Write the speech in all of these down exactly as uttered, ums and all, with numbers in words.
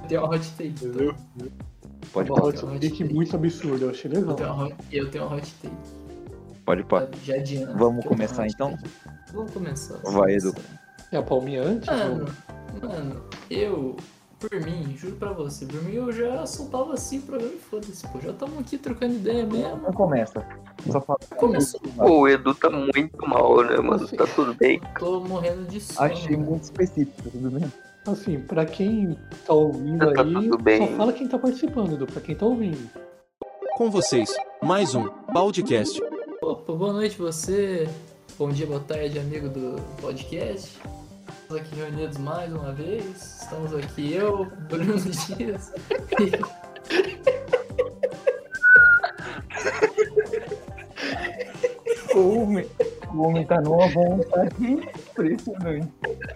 tenho uma hot take, então. Pode Uma pôr. hot take muito absurda, eu achei legal. Eu tenho uma hot, eu tenho uma hot take. Pode pôr. Já adianta. Vamos que eu tenho começar, uma hot então? take. Vamos começar. Vai, Edu. É a palminha antes? Mano, mano, eu, por mim, juro pra você, por mim eu já soltava assim o programa e foda-se, pô. Já estamos aqui trocando ideia mesmo. Não começa. Só fala. Começou. Pô, o Edu tá muito mal, né, mano? Tá tudo bem? Tô morrendo de sono. Achei né? muito específico, tudo bem? Assim, pra quem tá ouvindo Tá aí, tudo bem. só fala quem tá participando, Edu, pra quem tá ouvindo. Com vocês, mais um podcast. Opa, boa noite você. Bom dia, boa tarde, amigo do podcast. Estamos aqui reunidos mais uma vez. Estamos aqui eu, Bruno Dias. O homem, o homem tá numa vontade impressionante.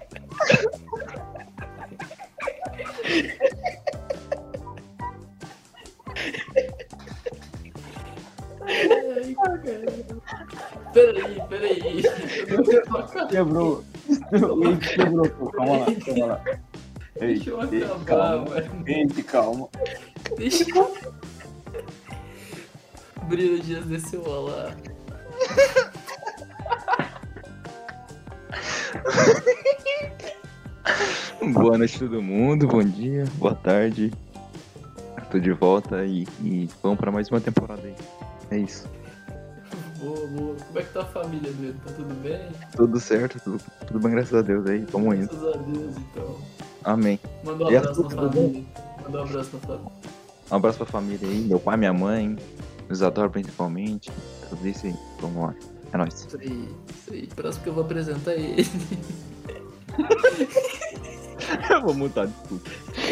Ai, cara. Peraí, peraí. Eu tenho uma cara. Quebrou. Eita, quebrou, pô. Calma lá, calma lá. Deixa eu Eita, acabar, calma. mano. Eita, calma. Deixa eu. Bruno Dias desceu lá. Boa noite todo mundo, bom dia, boa tarde. Tô de volta e, e vamos pra mais uma temporada aí. É isso. Boa, boa. Como é que tá a família, Bruno? Tá tudo bem? Tudo certo, tudo, tudo bem, graças a Deus aí. Tamo indo. Graças a Deus, então. Amém. Manda um E a abraço na tudo família. Manda um abraço na família. Um abraço pra família aí, meu pai, minha mãe, Isadora principalmente. Tudo isso aí. Vamos lá. É nóis. Isso aí, isso aí. Próximo que eu vou apresentar ele. Eu vou montar, desculpa.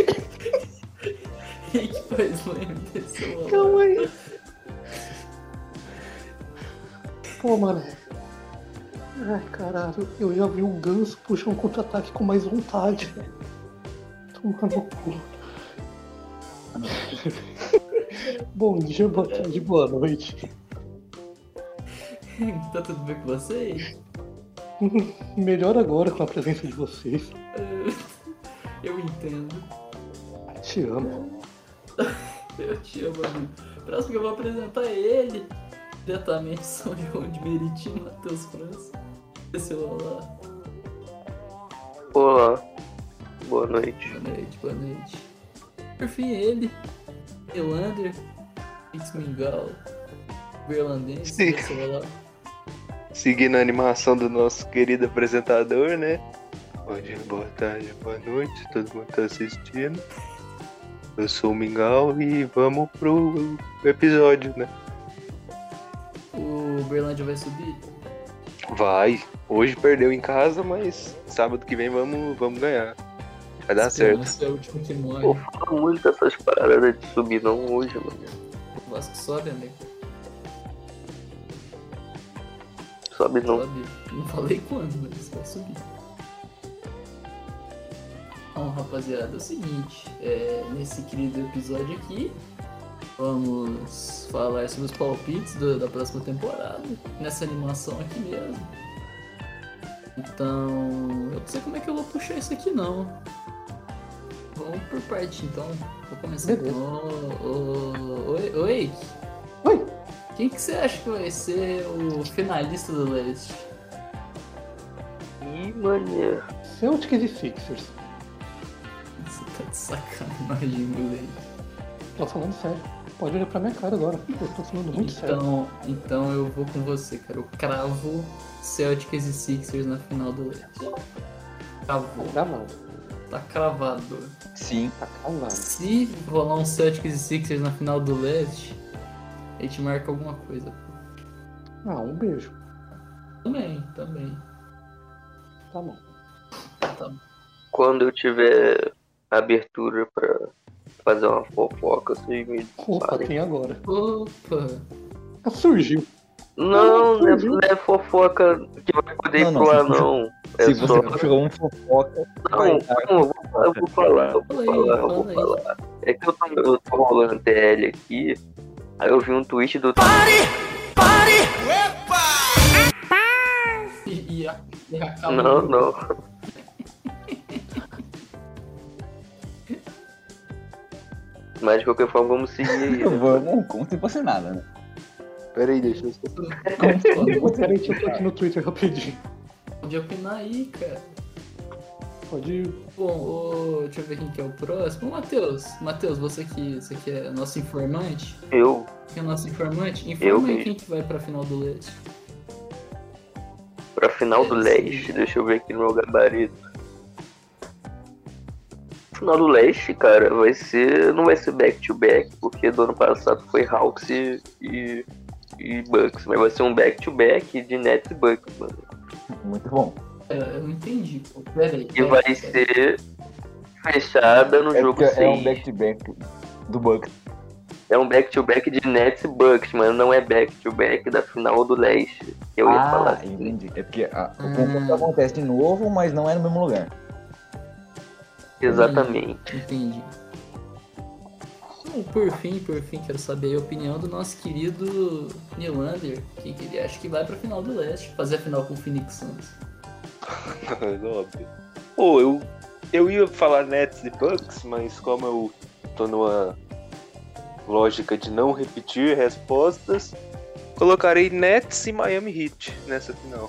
Quem que faz lembra desse celular? Calma aí. Pô, mano. Ai, caralho, eu já vi o Ganso puxar um contra-ataque com mais vontade. Toma no cu. Bom dia, boa tarde, boa noite. Tá tudo bem com vocês? Melhor agora com a presença de vocês. Eu entendo. Te amo. Eu te amo, amigo. Próximo que eu vou apresentar é ele. Diretamente São João de Meriti, Matheus França. Esse lá. Olá. Boa noite. Boa noite, boa noite. Por fim, ele. Elander. Fitz Mingau. Berlandense. Sim. Esse lá. Seguindo a animação do nosso querido apresentador, né? Bom dia, boa tarde, boa noite. Todo mundo tá assistindo. Eu sou o Mingau e vamos pro episódio, né? O Berlândia vai subir? Vai. Hoje perdeu em casa, mas sábado que vem vamos, vamos ganhar. Vai dar certo. Esse é o último que morre. Pô, fala muito dessas paradas de subir não hoje, mano. O Vasco sobe, amigo. Sobe não. Sobe. Não falei quando, mas vai subir. Bom, rapaziada, é o seguinte. É, nesse querido episódio aqui, vamos falar sobre os palpites do- da próxima temporada. Nessa animação aqui mesmo. Então, eu não sei como é que eu vou puxar isso aqui, não. Vamos por parte, então. Vou começar Beleza. com o... o- Oi, oi. Oi. Quem que você acha que vai ser o finalista do Leste? Ih, mané. Celtics e Sixers. Você tá de sacanagem, moleque. Tô falando sério. Pode olhar pra minha cara agora. Eu tô falando muito sério. Então, então eu vou com você, cara. Eu cravo Celtics e Sixers na final do Leste. Cravou. Gravado. Tá cravado. Sim. Tá cravado. Se rolar um Celtics e Sixers na final do Leste, a gente marca alguma coisa. Ah, um beijo. Também, também. Tá bom. Tá bom. Quando eu tiver abertura pra fazer uma fofoca, vocês me Opa, falem. tem agora. Opa! Ah, surgiu. Não, não é, surgiu. não é fofoca que vai poder ir Não, não, pro ar, se você- não. É Se só... você puxou um fofoca, Não, vai não, dar. eu vou, eu vou falar, eu vou Fala aí, falar, eu vou fala aí. falar. É que eu tô, eu tô rolando T L aqui, aí eu vi um tweet do... E, e, a- e acaba. Não, não. Mas de qualquer forma, vamos seguir aí. Né? Vamos, como se fosse nada, né? Pera aí, deixa eu... Peraí que eu tô aqui no Twitter rapidinho. Pode opinar aí, cara. Pode ir. Bom, ô, deixa eu ver quem que é o próximo. Matheus. Matheus, você que, você que é nosso informante. Eu? Que é nosso informante? Eu Informa aí mesmo. quem que vai pra final do leste. Pra final do É, leste, sim. deixa eu ver aqui no meu gabarito. Final do leste, cara, vai ser. Não vai ser back-to-back, porque do ano passado foi Hawks e, e, e Bucks, mas vai ser um back-to-back de Nets e Bucks, mano. Muito bom. É, eu não entendi, pô. Pera aí. E pera vai aí, pera aí. ser fechada no É, jogo porque é um seis. back-to-back do Bucks. É um back-to-back de Nets e Bucks, mas não é back-to-back da final do leste. Que eu ia falar Ah, assim. entendi. É porque a, o Hum. confronto acontece de novo, mas não é no mesmo lugar. Exatamente. Entendi. Bom, por fim, por fim, quero saber a opinião do nosso querido Nylander. Quem que ele acha que vai pra final do leste, fazer a final com o Phoenix Suns. Óbvio. Pô, eu, eu ia falar Nets e Bucks, mas como eu tô numa lógica de não repetir respostas, colocarei Nets e Miami Heat nessa final.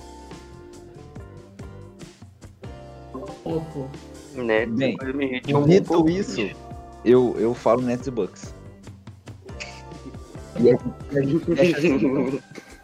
Pô, pô. Nets Bem, e Miami Heat é um bom Dito palpite. isso, eu, eu falo Nets e Bucks. E é- e a gente fecha assim.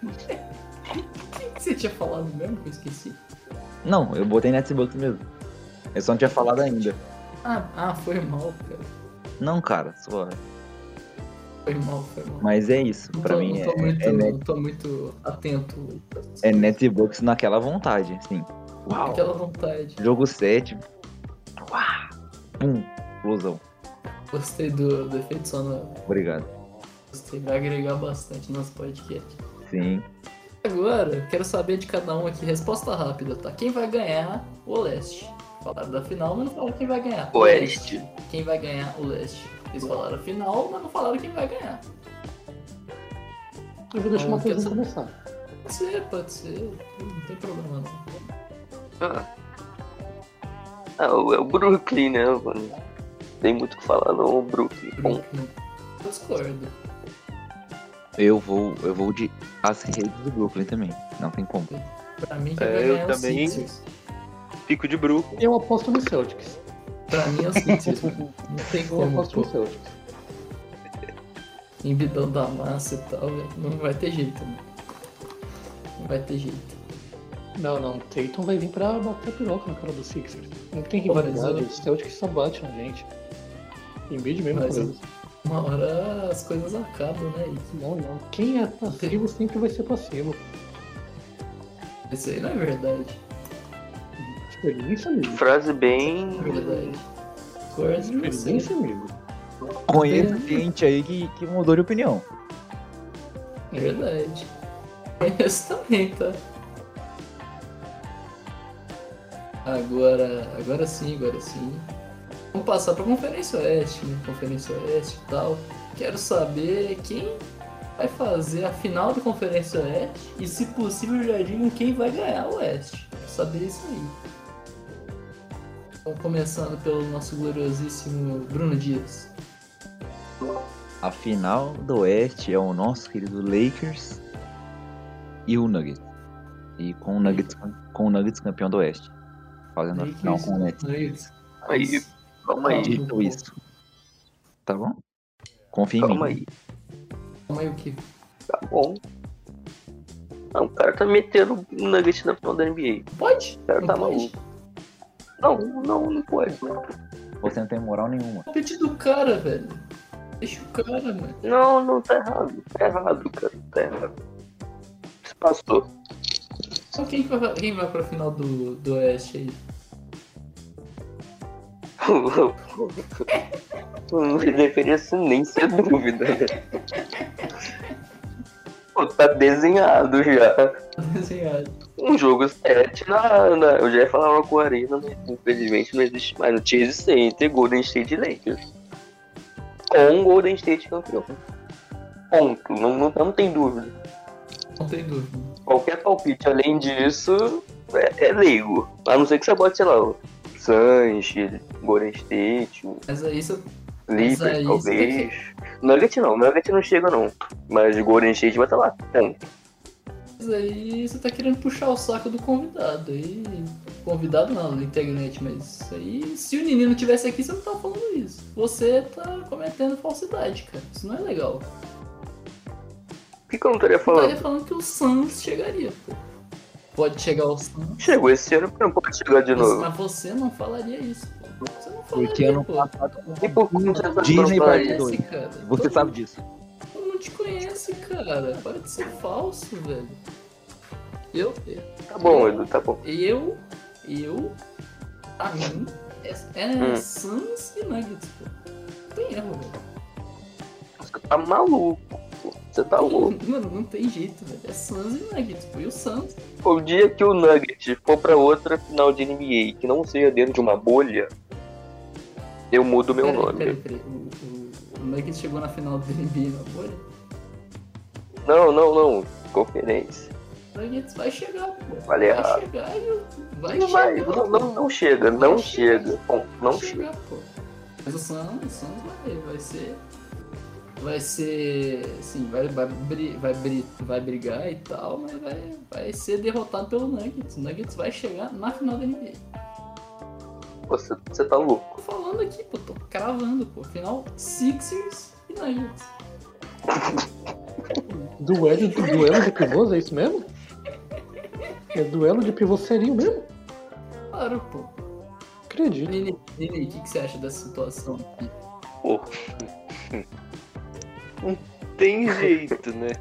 O que você tinha falado mesmo que eu esqueci? Não, eu botei Nets e Bucks mesmo. Eu só não tinha falado ainda. Ah, ah, foi mal, cara. Não, cara, só. Foi mal, foi mal. Mas é isso. Não Pra tô, mim não tô é, muito, é, Net- não tô muito atento. é Nets e Bucks naquela vontade, assim. Uau. Aquela vontade. Jogo sete. Uau. Pum. Explosão. Gostei do, do efeito sonoro. Obrigado. Gostei, vai agregar bastante no nosso podcast. Sim. Agora, quero saber de cada um aqui, resposta rápida, tá? Quem vai ganhar o leste? Falaram da final, mas não falaram quem vai ganhar. Oeste. Quem vai ganhar o leste? Eles falaram a final, mas não falaram quem vai ganhar. Eu vou deixar o Não, Matheus quer começar. Pode ser, pode ser. Não tem problema não. Ah, ah o- é o Brooklyn, né, mano? Tem muito o que falar, não, o Brooklyn. Bom, Brooklyn. Eu discordo. Eu vou, eu vou de as redes do Brooklyn também. Não tem como. Pra mim, quem É, vai eu ganhar é o também. Sixers. Fico de Brooklyn. Eu aposto no Celtics. Pra mim é o Sixers. Não tem Eu como, aposto pô. no Celtics. Embidão da massa e tal, velho. Não vai ter jeito, mano. Não vai ter jeito. Não, não. Tatum vai vir pra bater a piroca na cara do Sixers. Não tem Pô, mas rivalidade. eu- O Celtics só bate na gente. Embiid mesmo Mas com eu- eles. Uma hora as coisas acabam, né? E Não, não. Quem é passivo sempre vai ser passivo. isso aí não é verdade. Experiência, amigo. Frase bem. Não é verdade. Discordo de você. Experiência, amigo. Conheço gente aí que, que mudou de opinião. É verdade. Conheço também, tá? Agora, agora sim, agora sim. Vamos passar pra Conferência Oeste, né? Conferência Oeste e tal. Quero saber quem vai fazer a final da Conferência Oeste e, se possível, já digam quem vai ganhar o Oeste. Quero saber isso aí. Então, começando pelo nosso gloriosíssimo Bruno Dias. A final do Oeste é o nosso querido Lakers e o Nuggets. E com o Nuggets, com o Nuggets campeão do Oeste. Fazendo a final com o Nets. Nuggets. Aí, calma aí, Dito isso. Tá bom? Confia em calma mim. aí. Calma aí o quê? Tá bom. Não, o cara tá metendo o Nugget na final da N B Pode? A. O cara Não tá pode? maluco. Não, não, não pode. Você não tem moral nenhuma. Palpite do cara, velho. Deixa o cara, mano. Não, não, tá errado. Tá errado, cara. Tá errado. Se passou. Só quem vai, quem vai pra final do, do Oeste aí? Não deveria ser nem ser dúvida. Pô, tá desenhado já. Tá desenhado. Um jogo sete na, na. Eu já ia falar uma com a Arena, mas infelizmente não existe mais. No Chase Center, Golden State e Lakers. Com o Golden State campeão. Ponto. Não, não, não tem dúvida. Não tem dúvida. Qualquer palpite além disso é, é leigo. A não ser que você bote, sei lá, o Suns, Golden State. Mas aí você Clippers, aí, talvez. Nugget não, Nugget não chega não. Mas o Golden State vai estar lá. Ponto. Mas aí você tá querendo puxar o saco do convidado. Aí. Convidado não, do integrante, mas aí. Se o Nini não tivesse aqui, você não tá falando isso. Você tá cometendo falsidade, cara. Isso não é legal. Por que, que eu não estaria Eu falando? estaria falando que o Suns chegaria, pô. Pode chegar o Suns. Chegou esse ano, porque não pode chegar de Mas, novo. mas você não falaria isso, pô. Você não falaria, Porque ano pô. passado. E por que você tá Disney falando parte isso? dois. Cara. Você Todo sabe mundo- disso. Todo mundo te conhece, cara. Para de ser falso, velho. Eu, eu, Tá bom, Edu, tá bom. eu, eu, pra mim, é, é Hum. Suns e Nuggets, pô. Não tem erro, velho. Você tá maluco, pô. Você tá louco. Mano, não tem jeito, velho. É Suns e Nuggets, pô. E o Suns, O dia que o Nugget for pra outra final de N B A que não seja dentro de uma bolha, eu mudo meu peraí, nome. peraí, peraí. O, o, o Nuggets chegou na final do N B A na bolha? Não, não, não. Conferência. O Nuggets vai chegar, pô. Falei vai errado. chegar e o- vai Não chegar. vai, não, não, não chega, não chega. Bom, não Vai chega. chegar, pô. Mas o Suns, o Suns vai, vai ser. Vai ser. Assim, vai, vai, bri- vai, bri- vai brigar e tal, mas vai, vai ser derrotado pelo Nuggets. O Nuggets vai chegar na final da N B A. Você, você tá louco. Tô falando aqui, pô, tô cravando, pô. Final Sixers e Nuggets. Duelo, duelo de pivôs, é isso mesmo? É duelo de pivô serio mesmo? Claro, pô. Acredito. Nini, Nini, o que, que você acha dessa situação aqui? Pô. Não tem jeito, né?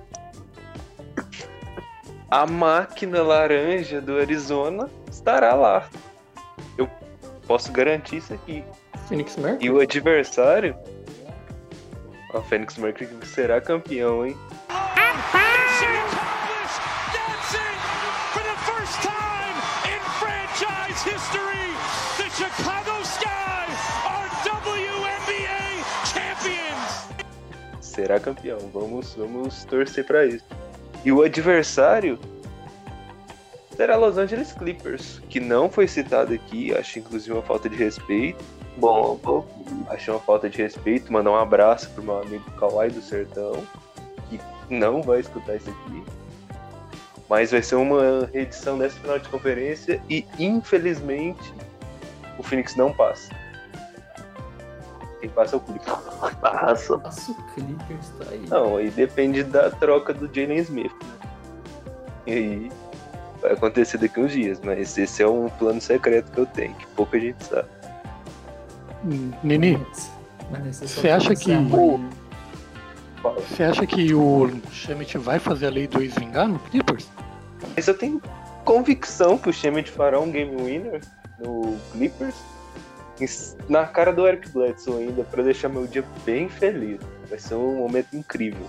A máquina laranja do Arizona estará lá. Eu posso garantir isso aqui. Phoenix Mercury? E o adversário, a Phoenix Mercury será campeão, hein? Mission accomplished! That's it! For the first time in franchise history, the Chicago Sky are W N B A champions! Será campeão. Vamos, vamos torcer pra isso. E o adversário será Los Angeles Clippers, que não foi citado aqui. Acho inclusive uma falta de respeito. Bom, bom, achei uma falta de respeito. Mandar um abraço pro meu amigo Kawhi do Sertão, que não vai escutar isso aqui. Mas vai ser uma reedição dessa final de conferência e, infelizmente, o Phoenix não passa. Quem passa é o Clippers. Passa. Passa o Clippers, tá aí. Não, aí depende da troca do Jalen Smith, né? E aí vai acontecer daqui uns dias, mas esse é um plano secreto que eu tenho, que pouca gente sabe. Hum, Nini, Mas só você acha começar que- amanhã. você acha que o Shemet vai fazer a lei do ex vingar no Clippers? Mas eu tenho convicção que o Shemet fará um game winner no Clippers na cara do Eric Bledsoe ainda, pra deixar meu dia bem feliz. Vai ser um momento incrível.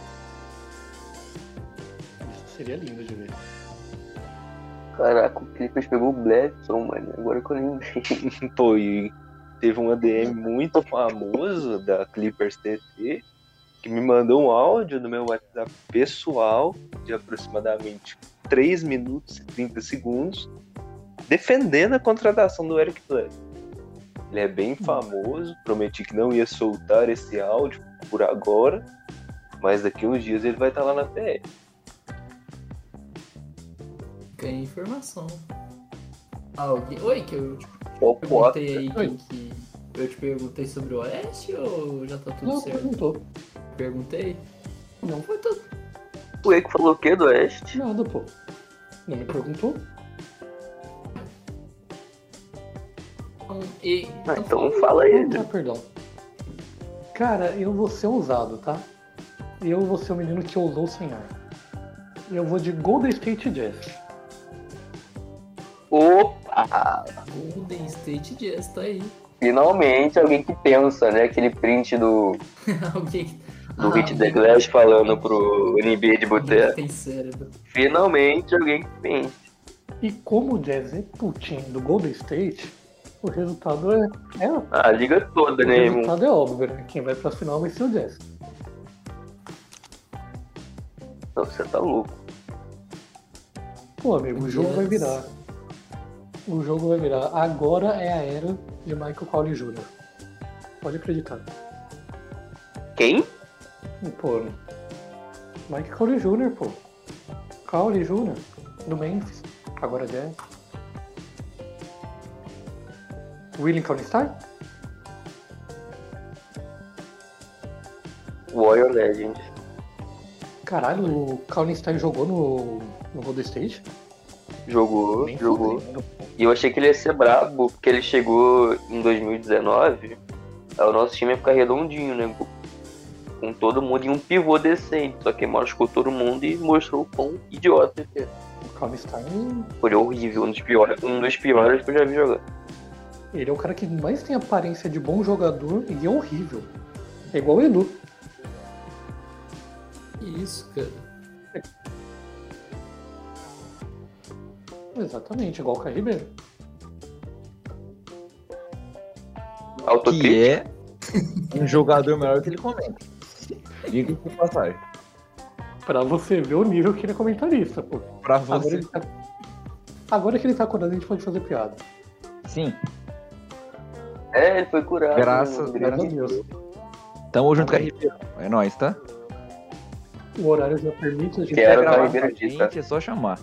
Isso seria lindo de ver. Caraca, o Clippers pegou o Bledsoe, mano. Agora que eu lembrei. Pô, e teve um A D M muito famoso da Clippers T T que me mandou um áudio no meu WhatsApp pessoal de aproximadamente três minutos e trinta segundos defendendo a contratação do Eric Bledsoe. Ele é bem famoso, prometi que não ia soltar esse áudio por agora, mas daqui uns dias ele vai estar lá na T L. Ganhei informação. Alguém... Oi, que eu te Qual perguntei aí Oi. quem que... Eu te perguntei sobre o Oeste ou já tá tudo Não, certo? perguntou. Perguntei? Não. Foi tudo. O que falou o quê do Oeste? Nada, pô. Não me perguntou? Então, e... Ah, então fala aí. Ah, perdão. Cara, eu vou ser ousado, tá? Eu vou ser o menino que ousou sonhar. Eu vou de Golden State Jazz. Opa! Golden State Jazz tá aí. Finalmente alguém que pensa, né? Aquele print do, Alguém... do Hit The Glass falando pro N B A de Alguém boteco. tem cérebro. Finalmente alguém que pensa. E como o Jazz é putinho do Golden State, o resultado é. é o A liga toda, né, irmão? resultado é óbvio, né? Quem vai pra final vai ser o Jazz. Não, você tá louco. Pô, amigo, o jogo Yes. vai virar. O jogo vai virar. Agora é a era de Michael Cowley Júnior Pode acreditar. Quem? Pô, Mike Conley Júnior, pô. Conley Júnior, do Memphis. Agora Jazz. Willie Cauley-Stein? Warrior Legend. Caralho, o Cauley-Stein jogou no, no Golden State? Jogou, Nem jogou. fudendo. E eu achei que ele ia ser brabo, porque ele chegou em dois mil e dezenove. Aí o nosso time ia ficar redondinho, né? Com todo mundo e um pivô decente. Só que machucou todo mundo e mostrou o quão idiota ele é. O Cauley-Stein, Foi horrível, um dos piores, um dos piores que eu já vi jogar. ele é o cara que mais tem aparência de bom jogador e é horrível. É igual o Edu. Que isso, cara. Exatamente, igual o Caio Ribeiro. Autocrítica. Que é um jogador melhor que ele comenta. Diga por passagem. Pra você ver o nível que ele é comentarista, pô. Pra Agora, você. ele tá... Agora que ele tá acordado, a gente pode fazer piada. Sim. É, ele foi curado. Graças- né? Graças a Deus. Tamo junto com a Ribeiro. É nóis, tá? O horário já permite a gente Quero, gravar. tá, com a Ribeiro disse, tá? gente, é só chamar.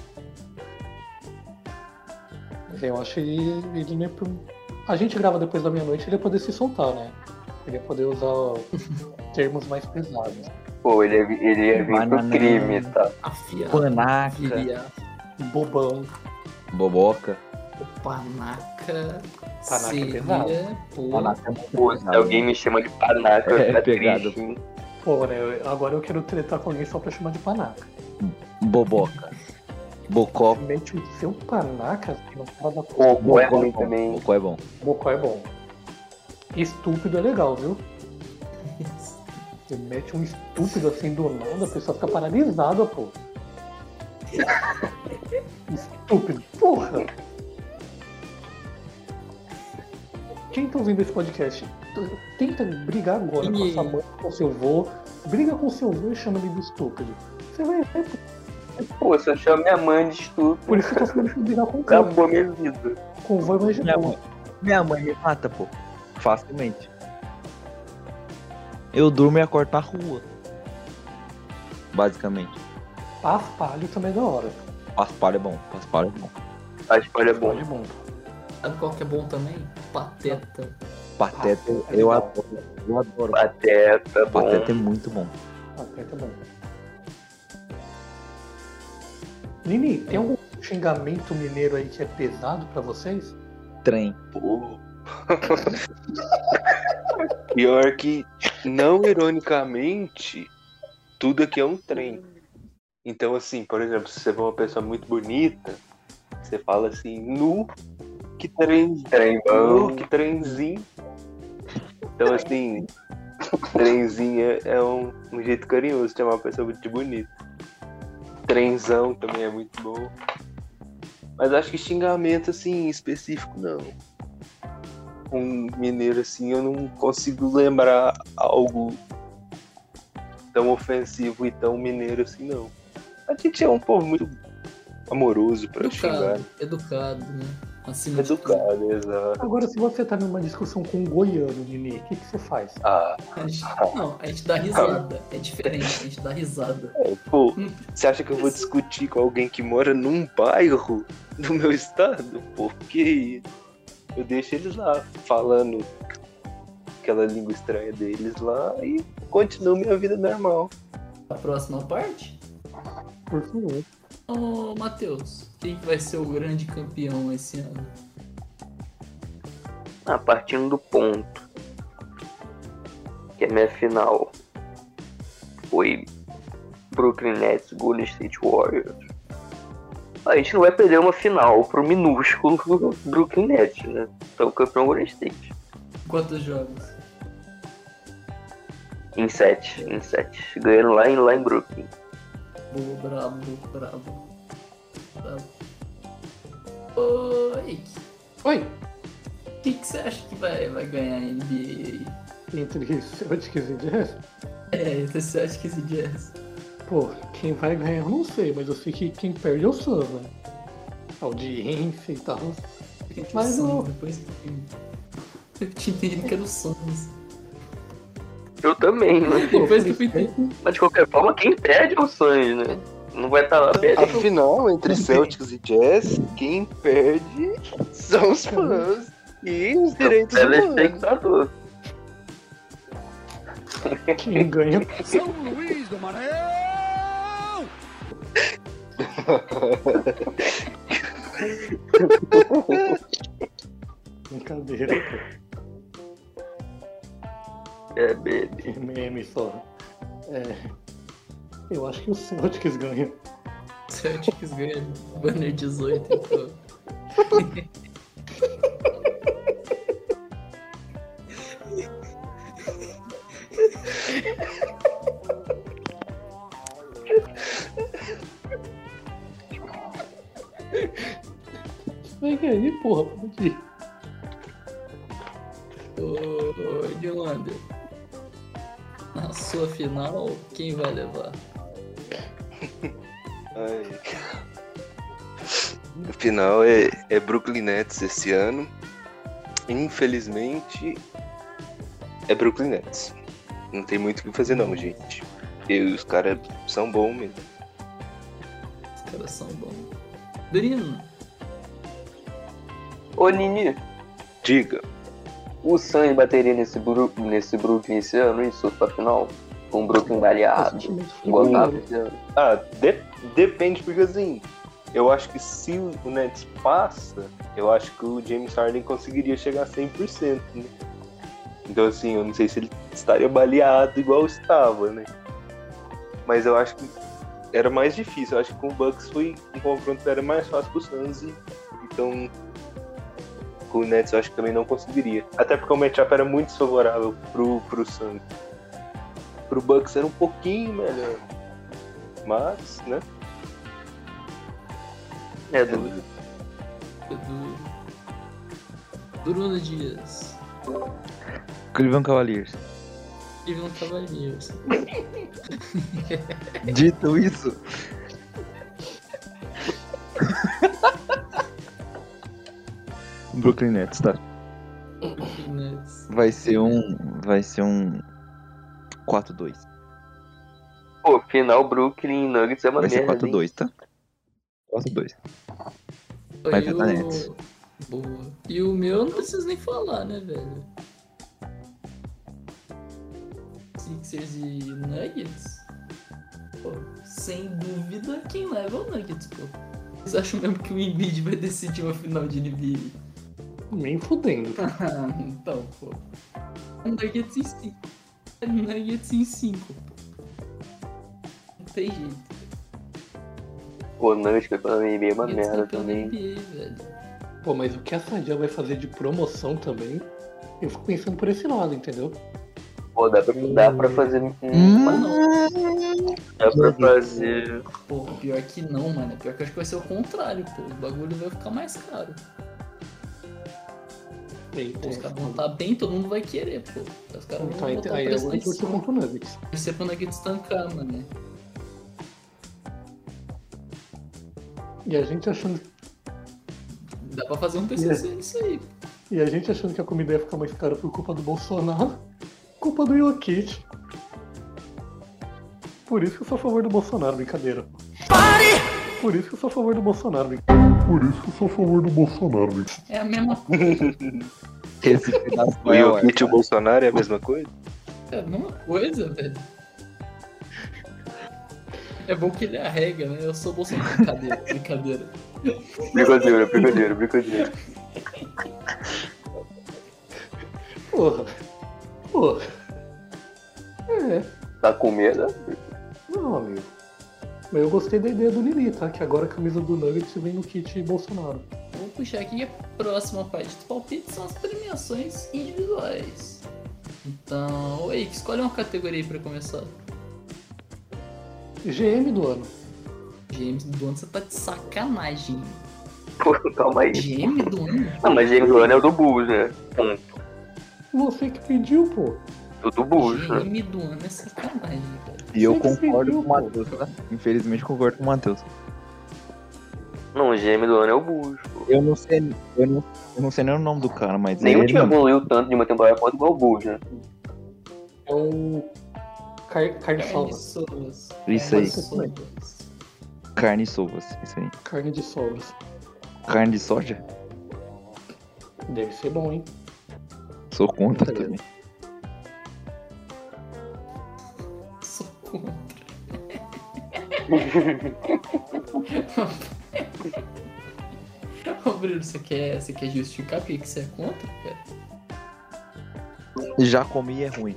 Eu acho que ele, ele não ia... pro- A gente grava depois da meia-noite, ele ia poder se soltar, né? Ele ia poder usar termos mais pesados. Pô, ele ia, ele ia vir pro Banana. crime, tá? Afiado. Panaca. Viria. Bobão. Boboca. Panaca. Panaca é seria, pesado. pô, Panaca é muito Pô, se pesado. alguém me chama de panaca, eu É, ficar pegado. triste, hein? Pô, né? eu- Agora eu quero tretar com alguém só pra chamar de panaca. Boboca. Bocó. Mete o seu panaca assim, no cara da Pô, Bocó é Bocó ruim bom. também. Bocó é bom. Bocó é bom. Estúpido é legal, viu? Você mete um estúpido assim do nada, a pessoa fica paralisada, pô. Estúpido, porra! Quem tá ouvindo esse podcast, tenta brigar agora com a sua mãe, com o seu avô. Briga com o seu avô e chama ele de estúpido. Você vai ver, Pô, se eu chamo minha mãe de estúpido, por isso que eu tô falando que brigar com o cara. acabou minha vida. Com o avô é mais de Minha boa. mãe. Minha mãe me mata, pô. Facilmente. Eu durmo e acordo na rua. Basicamente. Paspalho também é da hora. Paspalho é bom. Paspalho é bom. A escolha é Paspalho bom. é bom. sabe qual que é bom também? Pateta. Pateta, Ah, é eu legal. adoro. Eu adoro. Pateta, bom. Pateta é muito bom. Pateta é bom. Nini, tem algum xingamento mineiro aí que é pesado pra vocês? Trem. Pô. Pior que, não ironicamente, tudo aqui é um trem. Então, assim, por exemplo, se você vê uma pessoa muito bonita, você fala assim, nu, que trem, trem nu, que trenzinho. Então, assim, trenzinho é, é um, um jeito carinhoso de chamar uma pessoa muito bonita. Trenzão também é muito bom. Mas acho que xingamento, assim, específico, não. Um mineiro, assim, eu não consigo lembrar algo tão ofensivo e tão mineiro assim, não. A gente é um povo muito amoroso pra xingar. Educado, educado, né? Acima de tudo. Educado, exato. Agora, se você tá numa discussão com um goiano, Nini, o que, que você faz? Ah, A gente, não, a gente dá risada. É diferente, a gente dá risada. é, pô, você acha que eu vou discutir com alguém que mora num bairro do meu estado? Porque eu deixo eles lá falando aquela língua estranha deles lá e continuo minha vida normal. A próxima parte? Por favor. Ô, Matheus, quem que vai ser o grande campeão esse ano? Ah, partindo do ponto que a minha final foi Brooklyn Nets e Golden State Warriors, a gente não vai perder uma final pro minúsculo Brooklyn Nets, né? Então o campeão Golden State. Quantos jogos? Em sete, em sete. Ganhando lá em, lá em Brooklyn. Boa, brabo, brabo. Brabo. Ô, Ike, Oi! o que, que você acha que vai, vai ganhar a N B A? Entre Celtics e Jazz? É, você acha que esse Jazz? Pô, quem vai ganhar eu não sei, mas eu sei que quem perde é o Suns, né? Audiência e tal. Mas Mas o o- Suns, depois que eu tinha entendido que era o Suns. Eu também, né? Depois que eu fui ter... Mas de qualquer forma, quem perde é o Suns, né? Não vai estar lá perto. Afinal, entre Celtics e Jazz, quem perde são os fãs e os direitos Ela é humanos. espectador. Quem ganha. São Luís do Maranhão! Brincadeira, pô. É, baby. Meme só. É. Eu acho que o Celtics ganha. Celtics ganha banner dezoito, então. Vai ganhar, porra, pode ir. Ô, Edlander, na sua final, quem vai levar? Ai. O final é, é Brooklyn Nets esse ano. Infelizmente, é Brooklyn Nets. Não tem muito o que fazer não, gente. E os caras são bons mesmo. Os caras são bons. Brino, Ô, Nini, Diga. o Suns bateria nesse, Bru... nesse Brooklyn esse ano, isso, pra final? Com o Brooklyn baleado. Igual tava esse ano. Ah, de- depende, porque assim, eu acho que se o Nets passa, eu acho que o James Harden conseguiria chegar a cem por cento, né? Então assim, eu não sei se ele estaria baleado igual estava, né? Mas eu acho que era mais difícil. Eu acho que com o Bucks foi um confronto que era mais fácil pro Suns, e então com o Nets eu acho que também não conseguiria. Até porque o matchup era muito desfavorável pro, pro Suns. Pro Bucks era um pouquinho melhor. Mas, né? É, dúvida. Edu, Bruno Dias, Cleveland Cavaliers. Cleveland Cavaliers. Dito isso, Brooklyn Nets, tá? Nets. Vai ser um. Vai ser um. quatro a dois. Pô, final Brooklyn Nuggets é uma Vai ser merda, quatro a dois, tá? quatro a dois. Vai E dar o... Nets. Boa. E o meu eu não preciso nem falar, né, velho? Sixers e Nuggets? Pô, sem dúvida, quem leva é o Nuggets, pô. Vocês acham mesmo que o Embiid vai decidir uma final de N B A? Nem fudendo. Ah, então, pô. Nuggets em cinco. Nuggets em cinco, pô. Não tem jeito. Pô, o Nuggets campeão da N B A é uma Nuggets merda campeão da também. N B A, velho. Pô, mas o que a Sadia vai fazer de promoção também, eu fico pensando por esse lado, entendeu? Pô, dá pra, dá pra fazer. Hum, Mas não. Dá pra fazer. Pô, pior que não, mano. Pior que eu acho que vai ser o contrário, pô. O bagulho vai ficar mais caro. Eita, Os caras vão estar bem, todo mundo vai querer, pô. Os caras Então, vão aí, botar o aí preço lá agora em eu torço cima. contra o Nuggets. Torcer pro Nuggets tancar, mano. E a gente achando, Dá pra fazer um P C C nisso aí. e a gente achando que a comida ia ficar mais cara por culpa do Bolsonaro, culpa do Jokic. Por isso que eu sou a favor do Bolsonaro, brincadeira. Pare! Por isso que eu sou a favor do Bolsonaro, brincadeira. Por isso que eu sou a favor do Bolsonaro, brincadeira. É a mesma coisa. Esse pedaço O Jokic e o Bolsonaro é a mesma coisa? É a mesma coisa, velho. É bom que ele arrega, né? Eu sou Bolsonaro. Brincadeira, brincadeira. Brincadeira, brincadeira, brincadeira. Porra. Porra. É, Tá com medo? não, amigo. Mas eu gostei da ideia do Nini, tá? Que agora a camisa do Nuggets vem no kit Bolsonaro. Vou puxar aqui a próxima parte do palpite são as premiações individuais. Então, oi, escolhe uma categoria aí pra começar. G M do ano. G M do ano, você tá de sacanagem. Pô, calma aí. G M do ano? Não, mas James Dolan é o do Bulls, né? Ponto. Você que pediu, pô. O do Bulls, G né? M do ano é sacanagem, cara. E eu Você que concordo pediu, com o Matheus, tá? Infelizmente concordo com o Matheus. Não, o G M do ano é o Bulls, pô. Eu não sei. Eu não, eu não sei nem o nome do cara, mas Nenhum ele time mesmo. evoluiu tanto de uma temporada quanto igual o Bulls, né? Então. Car... Carne Carne salva. sovas. Isso aí. Carne sovas. Carne sovas, isso aí. Carne de sovas. Carne de soja? Deve ser bom, hein? Sou contra também. Sou contra. Ô, Bruno, você quer, você quer justificar por que que você é contra, cara? Já comi e é ruim.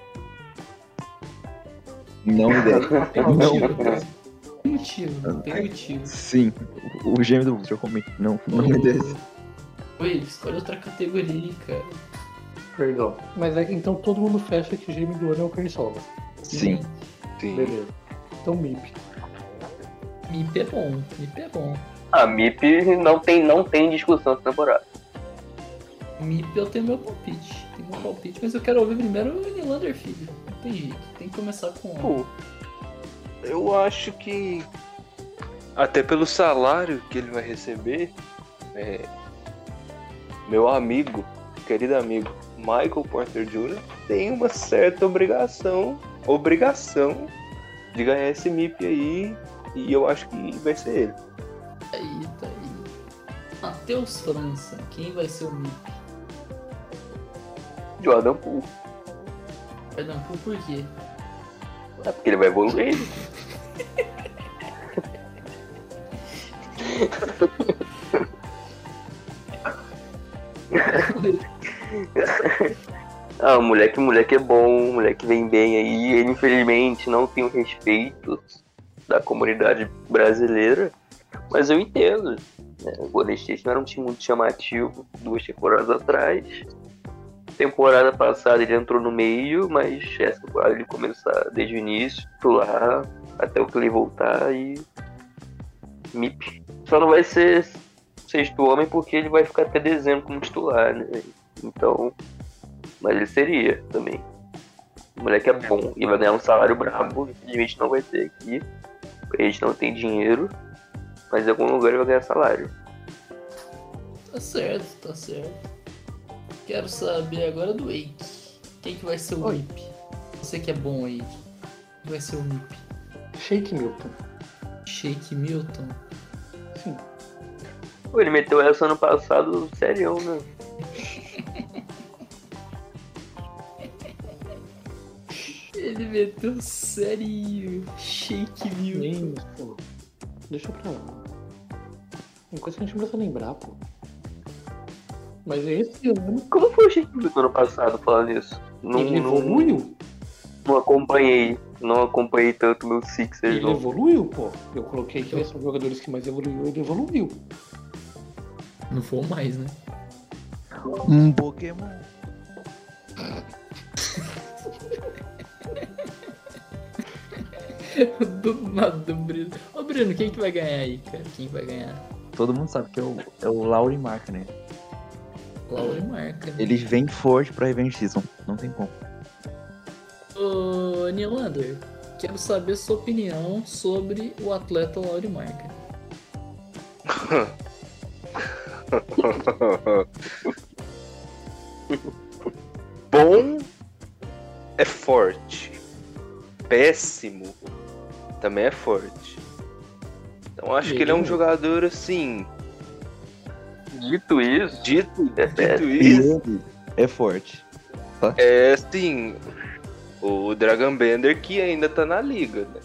Não me deve. Tem Não. motivo, cara. Tem motivo, não tem motivo. Sim, o gêmeo do já comi. Não, não me deve. Oi, escolhe outra categoria aí, cara. Perdão. Mas é que então todo mundo fecha que gêmeo do ano é o carne salva. Sim. Sim. Beleza. Então M I P. M I P é bom, M I P é bom. A M I P não tem, não tem discussão essa temporada. M I P eu tenho meu palpite. Tenho meu palpite, mas eu quero ouvir primeiro o Nylander Filho. Não tem jeito, tem que começar com Pô, eu acho que até pelo salário que ele vai receber, é, meu amigo, querido amigo Michael Porter Júnior tem uma certa obrigação, obrigação de ganhar esse M I P aí, e eu acho que vai ser ele. Aí, tá aí. Matheus França, quem vai ser o M I P? Jordan Poole. Perdão, por, por quê? É porque ele vai evoluir. Ah, o moleque, o moleque é bom, o moleque vem bem aí. Ele infelizmente não tem o respeito da comunidade brasileira, mas eu entendo. Né? O Golden State não era um time muito chamativo duas temporadas atrás. Temporada passada ele entrou no meio, mas essa temporada ele começar desde o início, titular, até o que ele voltar e M I P. Só não vai ser sexto homem porque ele vai ficar até dezembro como titular, né? Então, mas ele seria também. O moleque é bom e vai ganhar um salário brabo, infelizmente não vai ter aqui. A gente não tem dinheiro, mas em algum lugar ele vai ganhar salário. Tá certo, tá certo. Quero saber agora do Wake. Quem que vai ser o Oi. M I P? Você que é bom aí. Quem vai ser o M I P? Shake Milton. Shake Milton? Sim. Pô, ele meteu essa ano passado, serião, né? Ele meteu sério. Shake Milton. Nem, pô. Deixa pra lá. Tem coisa que a gente precisa lembrar, pô. Mas esse ano Como foi o Shake Milton ano passado falando isso? Não, ele não, evoluiu. não acompanhei. Não acompanhei tanto meu Sixers. Ele não. evoluiu, pô. Eu coloquei que esses são jogadores que mais evoluiu, ele evoluiu. Não foi o mais, né? Um Pokémon. Do nada, do Bruno. Ô, Bruno, quem que vai ganhar aí, cara? Quem vai ganhar? Todo mundo sabe que é o, é o Lauri Marca, né? Laura marca. Né? Ele vem forte pra Revenge Season. Não tem como. Ô, Nylander, quero saber sua opinião sobre o atleta Lauri Marca. Bom é forte. Péssimo também é forte. Então acho que ele é um jogador assim. Dito isso, Dito, É dito péssimo. isso, Ele é forte. é assim. O Dragon Bender que ainda tá na liga, né?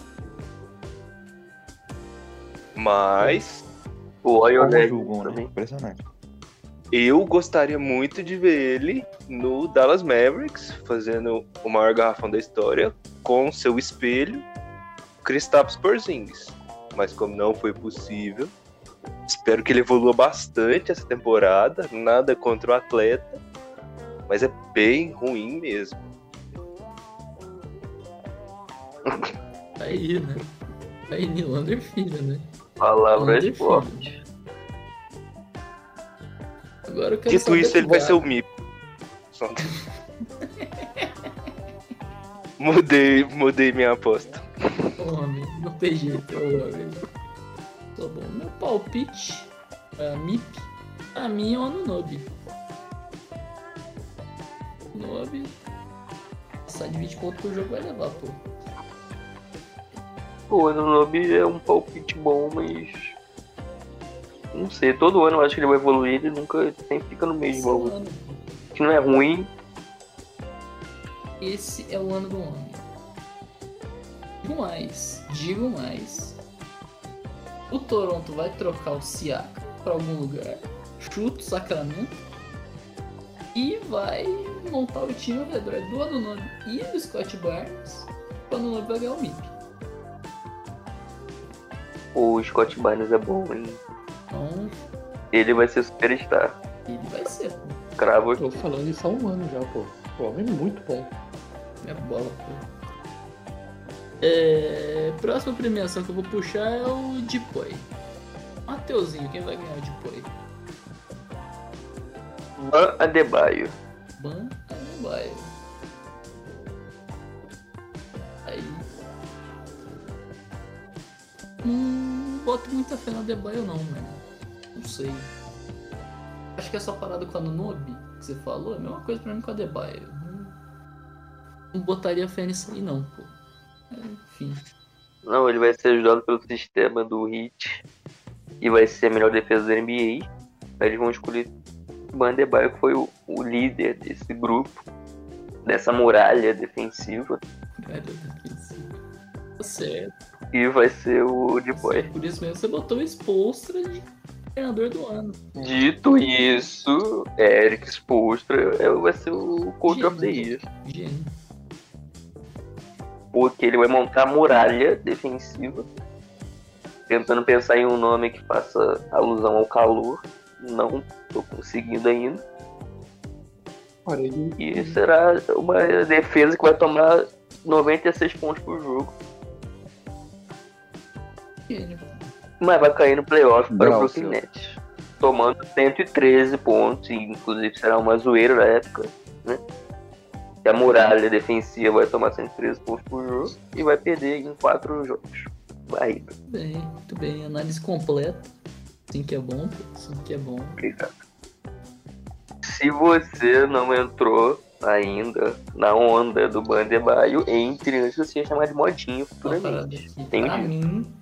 Mas o Iron Como Man julgam, né? também. Impressionante. eu gostaria muito de ver ele no Dallas Mavericks, fazendo o maior garrafão da história, com seu espelho, Kristaps Porzingis. Mas como não foi possível, espero que ele evolua bastante essa temporada. Nada contra o atleta, mas é bem ruim mesmo. Tá aí, né? Tá aí, Nylander filho, né? Palavras Nylander fortes. filho. Agora eu quero Dito saber isso, do ele vai ser o Gabi. M I P. Só- mudei, mudei minha aposta. Homem, não tem jeito, ô, homem. Tá bom. Meu palpite pra M I P, a mim é o Anunoby. Anunoby passar de vinte pontos por jogo vai levar, pô. Pô, o Anunoby é um palpite bom, mas... Não sei, todo ano eu acho que ele vai evoluir, ele nunca sempre fica no mesmo. Esse é o ano. Que não é ruim. Esse é o ano do homem. Digo mais, digo mais. O Toronto vai trocar o Siakam pra algum lugar, chuta o Sacramento e vai montar o time ao redor do Anunoby e do Scott Barnes. O Anunoby vai ganhar o M I P. O Scott Barnes é bom, hein? Então, Ele vai ser superstar. ele vai ser, pô. Cravo aqui. Tô falando isso há um ano já, pô. O homem é muito bom. Minha bola, pô. É... Próxima premiação que eu vou puxar é o Depoy. Mateuzinho, quem vai ganhar o Depoy? Ban Adebayo. Ban Adebayo. Aí. Não boto muita fé na Adebayo não, mano. Não sei. Acho que essa parada com a Anunoby que você falou é a mesma coisa pra mim com a Adebayo. Não, não botaria fé nisso aí não, pô. Enfim. Não, ele vai ser ajudado pelo sistema do Heat e vai ser a melhor defesa da N B A. Aí eles vão escolher o Ban Adebayo, que foi o, o líder desse grupo, dessa muralha defensiva. Cara, defensivo. Tá certo. E vai ser o Depoy. Por isso mesmo você botou o Spoelstra de treinador do ano. Dito isso, Eric Spoelstra é- vai ser o Coach of the Year. Gênio. Porque ele vai montar a muralha defensiva, tentando pensar em um nome que faça alusão ao calor. Não tô conseguindo ainda. Olha, ele, E será uma defesa que vai tomar noventa e seis pontos por jogo. Gênio. Mas vai cair no playoff para o Brau, Brooklyn seu. Nets, tomando cento e treze pontos. E inclusive será uma zoeira na época, né? Que a muralha defensiva vai tomar cento e treze pontos por jogo e vai perder em quatro jogos. Barriga. Muito bem, muito bem. Análise completa. Sim que é bom, pô. Sim que é bom. Obrigado. Se você não entrou ainda na onda do Ban Adebayo, entre antes de você chamar de modinha Uma parada futuramente. aqui. Entendi. Pra mim.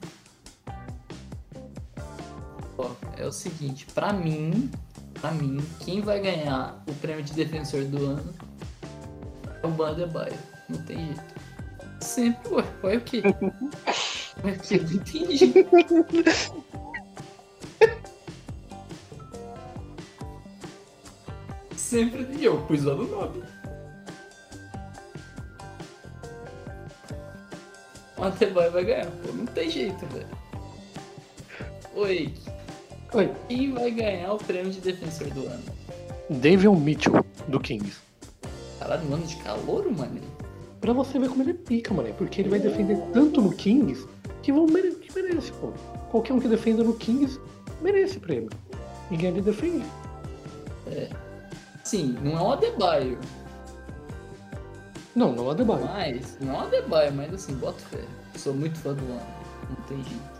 Ó, é o seguinte, pra mim, pra mim, quem vai ganhar o prêmio de defensor do ano é o Ban Adebayo. Não tem jeito. Sempre, ué. Ué, o quê? Ué, o quê? Não entendi. Sempre eu pus o Anunoby. O Adebayo vai ganhar, pô. Não tem jeito, velho. Oi. Oi, Quem vai ganhar o prêmio de defensor do ano? Davion Mitchell, do Kings. Caralho, um ano de calor, mano. Pra você ver como ele é pica, mano. Porque ele vai defender tanto no Kings que, vão mere... que merece, pô. Qualquer um que defenda no Kings merece prêmio. Ninguém ali defende. Sim, não é um Adebayo. Não, não é Adebayo. Mas, não é um Adebayo, mas assim, boto fé. Sou muito fã do ano. Não tem jeito.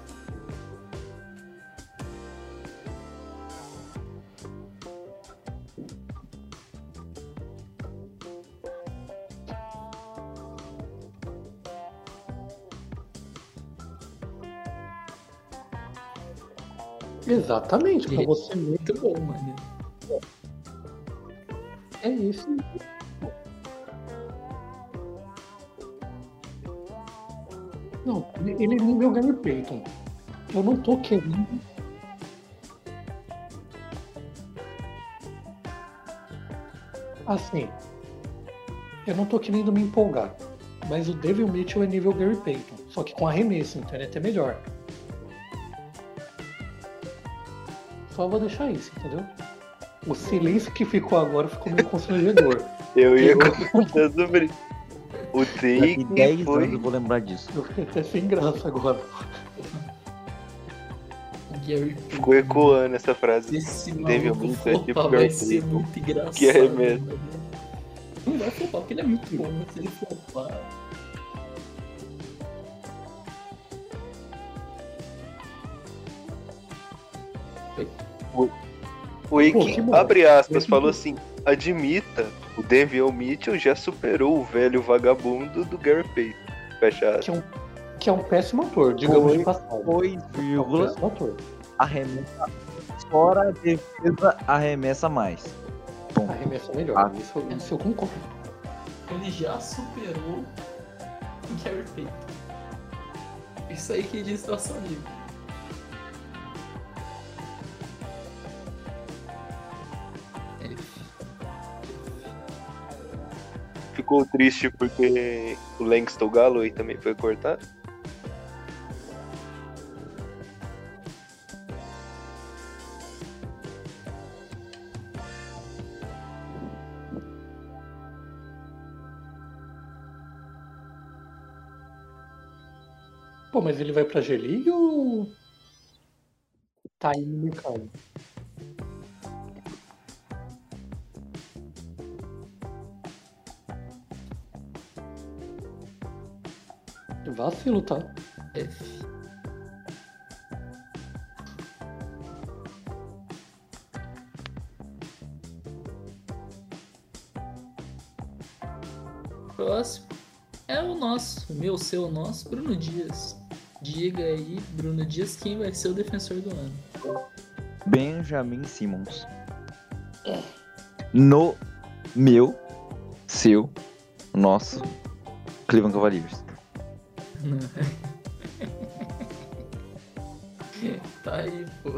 Exatamente, pra você ver. Muito bom, mano. É isso. Não, ele é nível Gary Payton. Eu não tô querendo. Assim, eu não tô querendo me empolgar. Mas o Davion Mitchell é nível Gary Payton. Só que com arremesso, então ele é até melhor. Só vou deixar isso, entendeu? O silêncio que ficou agora ficou meio constrangedor. Eu ia Eu- comentar sobre isso. O Daqui take dez anos foi. eu vou lembrar disso. Eu fiquei até sem graça agora. Gary Ficou ecoando essa frase. Esse Davion maluco Mitchell é tipo flopar vai Gary ser Payton. muito engraçado. Que arremesso. mano. Não vai flopar, porque ele é muito bom, mas se ele flopar... O Pô, Ike, que bom. abre aspas, falou assim: admita, o Davion Mitchell já superou o velho vagabundo do Gary Payton. Fecha Que é um, que é um péssimo ator, digamos de passagem. dois, É um péssimo ator. arremessa. Fora a defesa, arremessa mais. Bom, Arremessa melhor, Ah. isso, isso eu concordo. Ele já superou o Gary Payton. Isso aí que diz nosso amigo. F. Ficou triste porque o Langston Galloway também foi cortado. Pô, mas ele vai pra G-League ou tá aí no mercado? Vacilo, tá? F. Próximo é o nosso, o meu, seu, nosso, Bruno Dias. Diga aí, Bruno Dias, quem vai ser o defensor do ano? Benjamin Simmons. No meu, seu, nosso Cleveland Cavaliers. Tá aí, pô.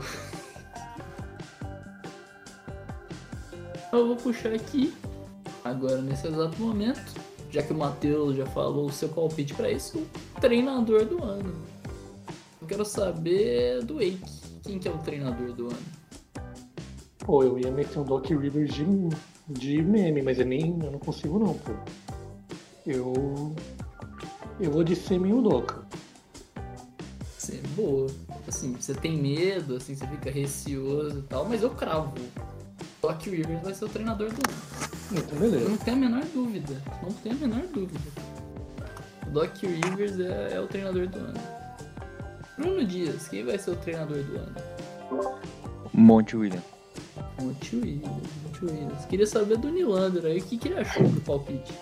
Eu vou puxar aqui, agora nesse exato momento, já que o Matheus já falou o seu palpite pra isso, o treinador do ano. Eu quero saber do Wake. Quem que é o treinador do ano? Pô, eu ia meter um Doc Rivers de, de meme, mas eu nem eu não consigo não, pô. Eu. Eu vou de Semi Udoka. Você é boa. Assim, você tem medo, assim, você fica receoso e tal, mas eu cravo. Doc Rivers vai ser o treinador do ano. Então, Eu beleza. não tenho a menor dúvida. Não tenho a menor dúvida. O Doc Rivers é, é o treinador do ano. Bruno Dias, quem vai ser o treinador do ano? Monte Williams. Monte Williams, Monte Williams. Queria saber do Nylander aí, o que, que ele achou do palpite?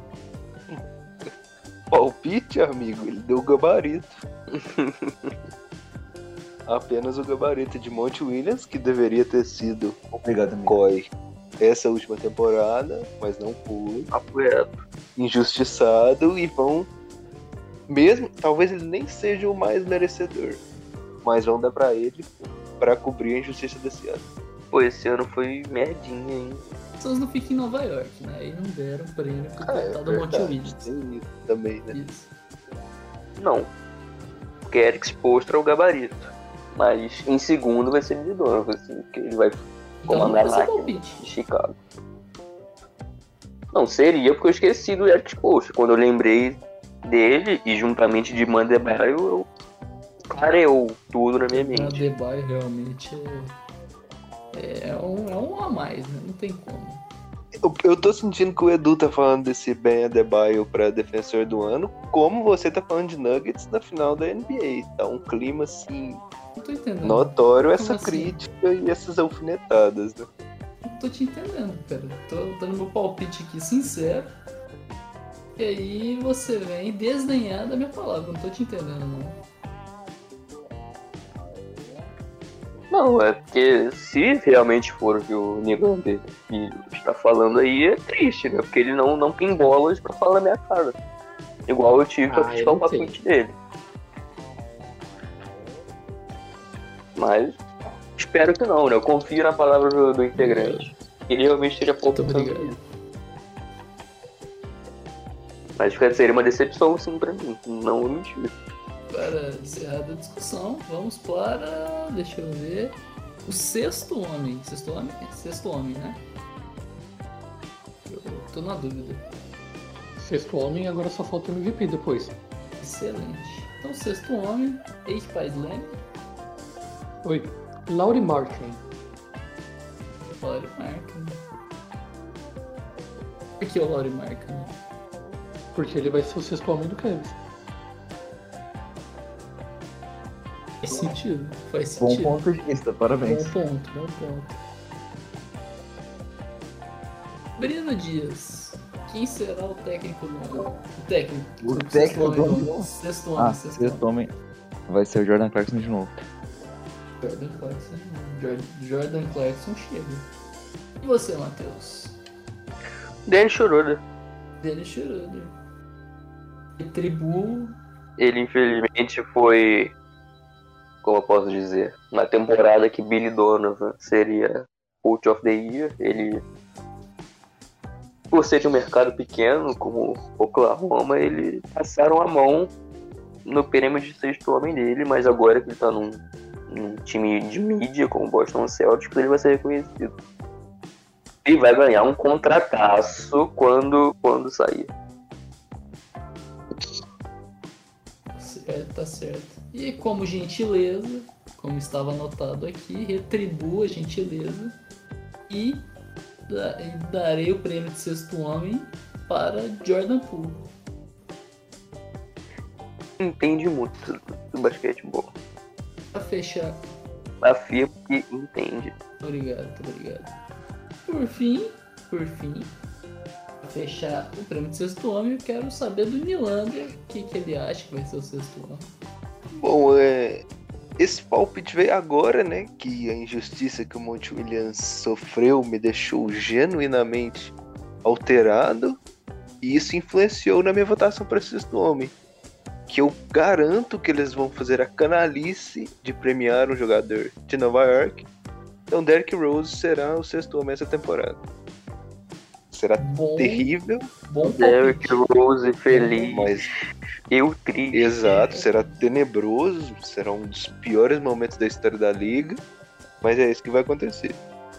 Palpite, amigo, ele deu o gabarito. Apenas o gabarito de Monte Williams, que deveria ter sido Obrigado, amigo. COI essa última temporada, mas não foi. Apoiado. Injustiçado e vão. Mesmo, talvez ele nem seja o mais merecedor, mas vão dar pra ele pra cobrir a injustiça desse ano. Pô, esse ano foi merdinha, hein? As pessoas não ficam em Nova York, né? Aí não deram prêmio pro Ah, é coitado do Monte verdade, Williams. tem isso também, né? Isso. Não. Porque Eric Spoelstra é o gabarito. Mas em segundo vai ser de Donovan, assim, que ele vai Então comandar não a vai ser máquina palpite. de Chicago. Não, seria porque eu esqueci do Eric Spoelstra. Quando eu lembrei dele e juntamente de Mandebaio, eu clareou tudo na minha O mente. Adebayo realmente é, é, um, é um a mais, né? Não tem como. Eu, eu tô sentindo que o Edu tá falando desse Ben Adebayo pra defensor do ano, como você tá falando de Nuggets na final da N B A. Tá um clima assim Não tô entendendo. notório, Como essa assim? crítica e essas alfinetadas, né? Não tô te entendendo, cara. Tô dando meu palpite aqui sincero. E aí você vem desdenhar da minha palavra. Não tô te entendendo, não. Não, é porque se realmente for o que o Nylander está falando aí, é triste, né? Porque ele não, não tem bolas pra falar na minha cara. Igual eu tive pra Ah, criticar eu o não sei. palpite dele. Mas espero que não, né? Eu confio na palavra do, do integrante. Ele realmente esteja pouco Muito obrigado. Mas seria uma decepção sim pra mim, não vou mentir. Para encerrar a discussão, vamos para. Deixa eu ver. O sexto homem. Sexto homem? É, sexto homem, né? Eu tô na dúvida. Sexto homem, agora só falta o M V P depois. Excelente. Então, sexto homem, Eight Pais Leme, Oi. Lauri Martin. Laurie Markkinen. Por que o Laurie Markkinen? Porque ele vai ser o sexto homem do Cavs. Faz sentido. Faz Bom sentido. ponto de vista, parabéns. Bom ponto, bom ponto. Breno Dias. Quem será o técnico do ano? O técnico. O Sexto técnico homem do do ano? ano. Sexto homem, Ah, sexto sexto homem. homem vai ser o Jordan Clarkson de novo. Jordan Clarkson. Jordan, Jordan Clarkson chega. E você, Matheus? Dennis Schroeder. Dennis Schroeder. Retribuo. Ele infelizmente foi, como eu posso dizer, na temporada que Billy Donovan seria Coach of the Year, ele, por ser de um mercado pequeno como Oklahoma, ele passaram a mão no prêmio de sexto homem dele, mas agora que ele tá num, num time de mídia como o Boston Celtics, ele vai ser reconhecido. E vai ganhar um contrataço quando, quando sair. Certo, tá certo. E como gentileza, como estava anotado aqui, retribuo a gentileza e, da- e darei o prêmio de sexto homem para Jordan Poole. Entende muito do basquetebol. Para fechar, Afirmo que entende. obrigado, muito obrigado. Por fim, por fim, para fechar o prêmio de sexto homem, eu quero saber do Nylander o que, que ele acha que vai ser o sexto homem. Bom, é, esse palpite veio agora, né? Que a injustiça que o Monty Williams sofreu me deixou genuinamente alterado. E isso influenciou na minha votação para sexto homem. Que eu garanto que eles vão fazer a canalice de premiar um jogador de Nova York. Então Derrick Rose será o sexto homem essa temporada. Será Bom, terrível, bom Derrick palpite. Rose feliz, mas eu triste. exato, será tenebroso, será um dos piores momentos da história da liga, mas é isso que vai acontecer.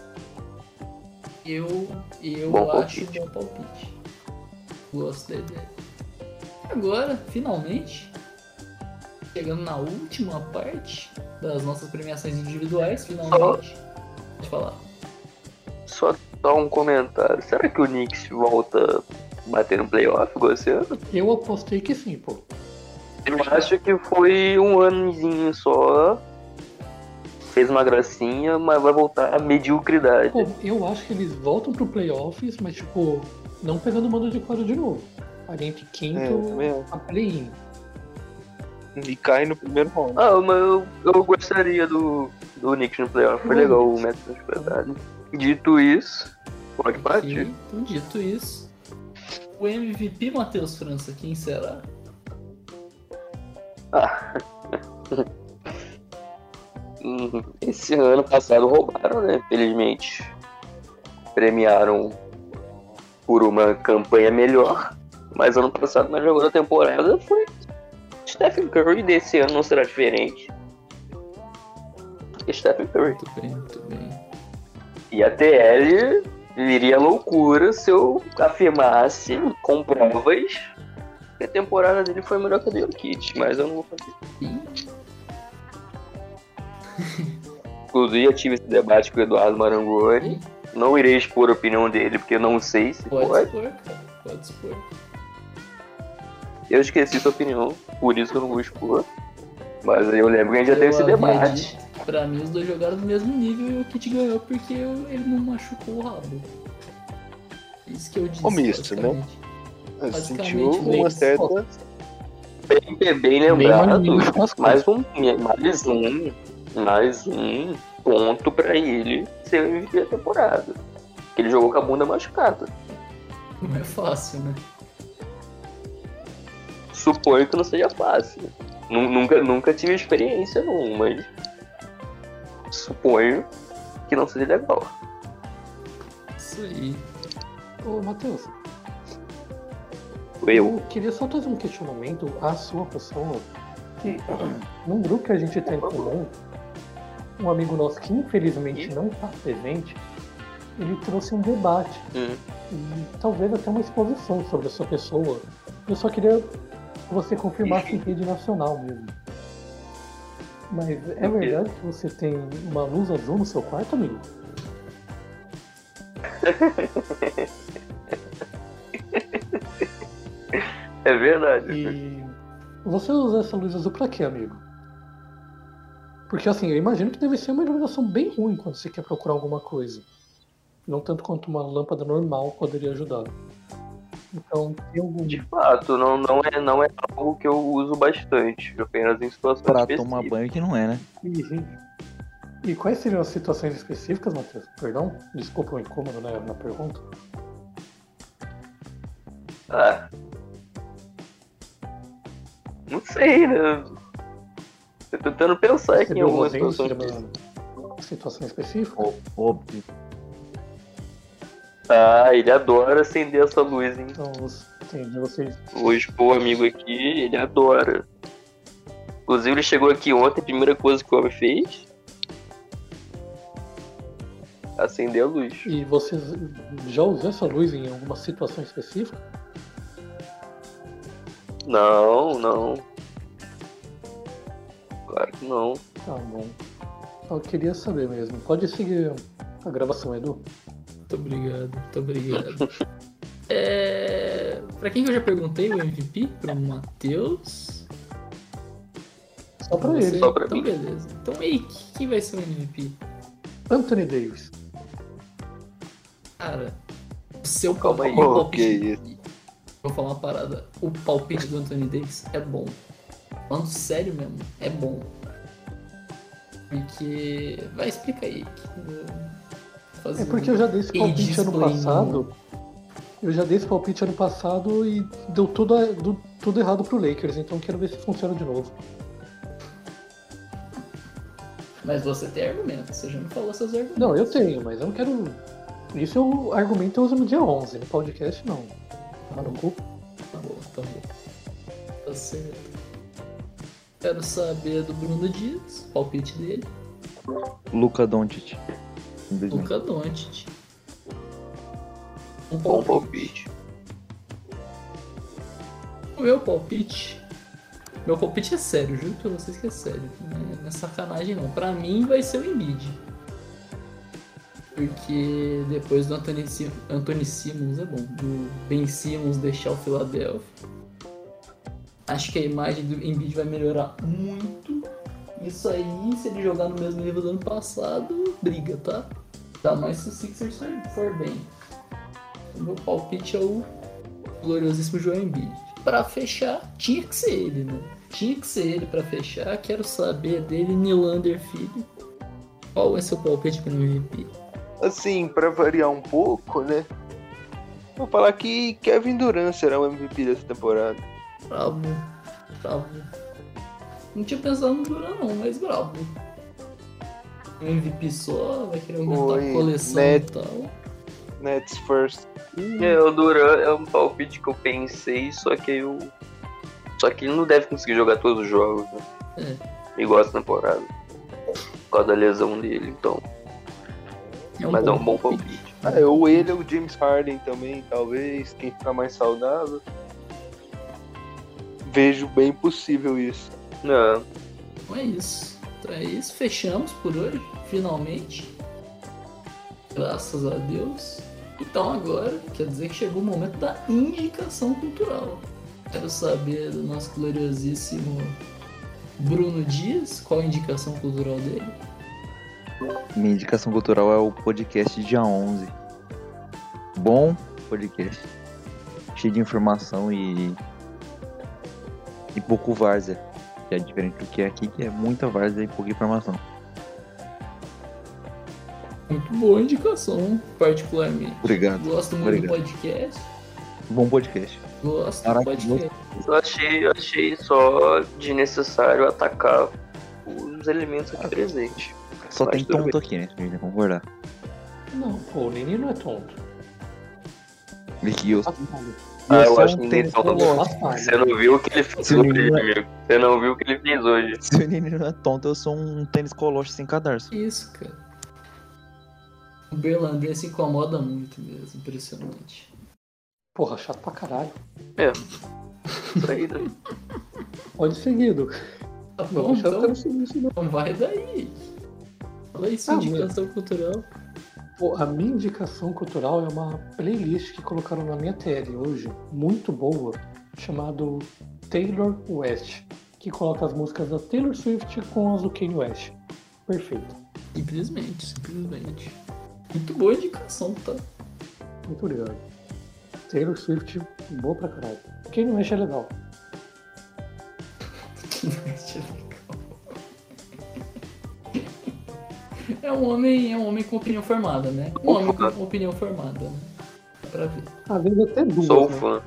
Eu, eu Bom acho palpite. bom palpite. Gosto da ideia. Agora, finalmente, chegando na última parte das nossas premiações individuais, finalmente. Pode falar. Só dar um comentário. Será que o Knicks volta a bater no playoff igual esse ano? Eu apostei que sim, pô. Eu acho que foi um anozinho só. Fez uma gracinha, mas vai voltar à mediocridade. Pô, eu acho que eles voltam pro playoffs, mas tipo, não pegando o mando de quadro de novo. Ali entre É, quinto também acho. a play-in. E cai no primeiro round. Ah, mas eu, eu gostaria do, do Knicks no playoff. Foi Uhum. legal o método de verdade. Dito isso, pode E, partir. então, dito isso, o M V P Matheus França, quem será? Ah. Hum, Esse ano passado roubaram, né? Felizmente. Premiaram por uma campanha melhor. Mas ano passado, na jogada da temporada, foi Stephen Curry. Desse ano não será diferente. Stephen Curry. Muito bem, muito bem. E a T L viria loucura se eu afirmasse com provas que a temporada dele foi melhor que a do Jokic, mas eu não vou fazer. E Inclusive, eu tive esse debate com o Eduardo Marangoni. Não irei expor a opinião dele, porque eu não sei se pode pode. expor, cara. Pode expor. Eu esqueci sua opinião, por isso que eu não vou expor. Mas eu lembro que a gente já teve Eu esse havia debate. dito, pra mim, os dois jogaram no mesmo nível e o Kit ganhou porque eu- ele não machucou o rabo. Isso que eu disse. Ô, misto, né? basicamente. Sentiu Basicamente, uma bem- certa. Bem, bem Bem lembrado. maluco com as Mais um, mais um, mais um ponto pra ele ser o M V P da temporada. Porque ele jogou com a bunda machucada. Não é fácil, né? Suponho que não seja fácil. Nu- Nunca, nunca tive experiência não, mas suponho que não seja legal. Isso aí. Ô, Matheus, Eu, eu queria só trazer um questionamento à sua pessoa. Que num grupo que a gente tem em comum, um amigo nosso que infelizmente não está presente, ele trouxe um debate Hum. e talvez até uma exposição sobre a sua pessoa. Eu só queria que você confirmasse em rede nacional mesmo. Mas é O quê? verdade que você tem uma luz azul no seu quarto, amigo? é verdade. E você usa essa luz azul pra quê, amigo? Porque assim, eu imagino que deve ser uma iluminação bem ruim quando você quer procurar alguma coisa. não tanto quanto uma lâmpada normal poderia ajudar. Então, tem algum... De fato, não, não, é, não é algo que eu uso bastante, apenas em situações Pra específicas. tomar banho que não é, né? E, e quais seriam as situações específicas, Matheus? Perdão? Desculpa o incômodo, né, na pergunta. Ah. Não sei, né? Tô tentando pensar aqui em Recebeu algumas lozenho, situações. seria uma situação específica? Ó- Óbvio. Ah, ele adora acender essa luz, hein? Então, você- entendi, vocês... Hoje, pô, amigo aqui, ele adora. Inclusive, ele chegou aqui ontem, a primeira coisa que o homem fez... acender a luz. E vocês já usou essa luz em alguma situação específica? Não, não. Claro que não. Tá bom. Só queria saber mesmo. Pode seguir a gravação, Edu? Muito obrigado, muito obrigado. É... Pra quem que eu já perguntei o M V P? Pro Matheus? Só pra Você? ele. Só pra então, mim. beleza. Então, aí, quem vai ser o M V P? Anthony Davis. Cara, o seu Calma aí. palpite... Pô, que isso. Vou falar uma parada. O palpite do Anthony Davis é bom. Falando sério mesmo, é bom. Porque... Vai, explica aí. É porque eu já dei esse palpite ano passado. Eu já dei esse palpite ano passado e deu tudo, do- tudo errado pro Lakers, então quero ver se funciona de novo. Mas você tem argumentos, você já me falou seus argumentos. Não, eu tenho, mas eu não quero. Isso eu argumento eu uso no dia onze, no podcast não. Tá no cu. Tá bom, tá bom. Tá certo. Quero saber do Bruno Dias, palpite dele. Luka Doncic. Simplesmente. Luka Doncic. Um Bom palpite. palpite. O meu palpite. Meu palpite é sério, juro pra vocês que é sério. Não é sacanagem não. Pra mim vai ser o Embiid. Porque depois do Anthony, Sim- Anthony Simmons é bom. Do Ben Simmons deixar o Philadelphia. Acho que a imagem do Embiid vai melhorar muito. Isso aí, se ele jogar no mesmo nível do ano passado, briga, tá? Dá mais se o Sixers for- for bem. O meu palpite é o gloriosíssimo Joel Embiid. Pra fechar, tinha que ser ele, né? Tinha que ser ele pra fechar. Quero saber dele, Nylander Filho. Qual é seu palpite pro M V P? Assim, pra variar um pouco, né? Vou falar que Kevin Durant será o M V P dessa temporada. Bravo. Bravo. Não tinha pensado no Duran não, mas bravo. Um M V P só, vai querer aumentar Oi, a coleção Net. e tal. Nets first. É, o Duran é um palpite que eu pensei, só que eu. Só que ele não deve conseguir jogar todos os jogos, né? Igual essa temporada. Por causa da lesão dele, então. É Mas é um bom palpite. Ah, ou ele ou o James Harden também, talvez. Quem ficar mais saudável. Vejo bem possível isso. Não. Então é isso. Então é isso. Fechamos por hoje, finalmente. Graças a Deus. Então agora, quer dizer que chegou o momento da indicação cultural. Quero saber do nosso gloriosíssimo Bruno Dias, qual a indicação cultural dele? Minha indicação cultural é o podcast dia onze. Bom podcast. Cheio de informação e. E pouco várzea. Que é diferente do que é aqui, que é muita várzea e pouca informação. Muito boa indicação, particularmente. Obrigado. Gosto muito Obrigado. do podcast. Bom podcast. Gosto Caraca, do podcast. Eu achei, eu achei só desnecessário atacar os elementos aqui presentes. Só Mas tem tudo tonto aqui, né? Pra gente concordar. Não, pô, o Nini não é tonto. E eu, Ah, eu sou acho um que tênis ninguém tá colorado. Você não viu o que ele fez Se hoje, ninguém- amigo. Você não viu o que ele fez hoje. Se o menino não é tonto, eu sou um tênis coloche sem cadarço. Isso, cara. O Berlandês se incomoda muito mesmo, impressionante. Porra, chato pra caralho. Isso aí, né? Pode seguir, Edu. Tá Não, bom, chato então, eu não sei isso, não. então vai daí. Fala aí sua Ah, indicação cultural. Pô, a minha indicação cultural é uma playlist que colocaram na minha T L hoje, muito boa, chamado Taylor West, que coloca as músicas da Taylor Swift com as do Kanye West. Perfeito. Simplesmente, simplesmente. Muito boa indicação, tá? Muito obrigado. Taylor Swift, boa pra caralho. Quem não mexe é legal. Quem não mexe é legal. É um homem, é um homem com opinião formada, né? Um homem com opinião formada, né? Dá pra ver. Às vezes até duas, Sou né? fã.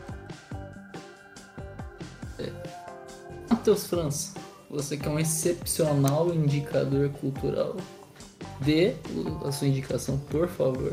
É. Matheus França, você que é um excepcional indicador cultural, dê a sua indicação, por favor.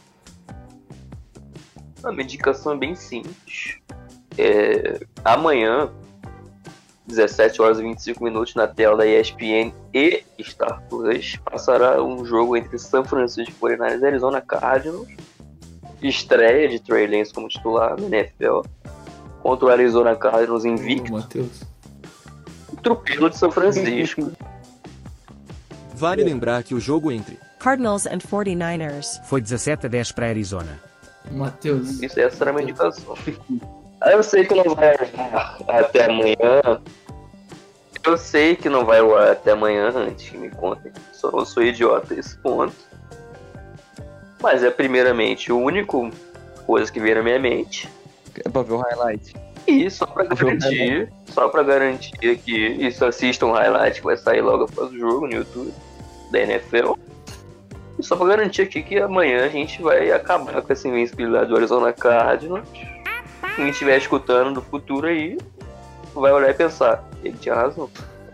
A minha indicação é bem simples. É, amanhã, dezessete horas e vinte e cinco minutos, na tela da E S P N e Star Plus, passará um jogo entre San Francisco forty-niners e Arizona Cardinals. Estreia de Trey Lance como titular na N F L contra o Arizona Cardinals invicto. Ô, Matheus. Atropelo de São Francisco. Vale lembrar que o jogo entre Cardinals and forty-niners foi dezessete a dez para Arizona. Matheus. Isso, essa era a minha indicação. Aí eu sei que não vai até amanhã. Eu sei que não vai rolar até amanhã, antes que me contem. Só eu sou idiota a esse ponto. Mas é primeiramente o único coisa que veio na minha mente. É pra ver o highlight. E só pra garantir, só pra garantir que isso assista um highlight que vai sair logo após o jogo no YouTube da N F L. E só pra garantir aqui que amanhã a gente vai acabar com essa invencibilidade do Arizona Cardinals. Quem estiver escutando do futuro aí vai olhar e pensar, ele tinha razão.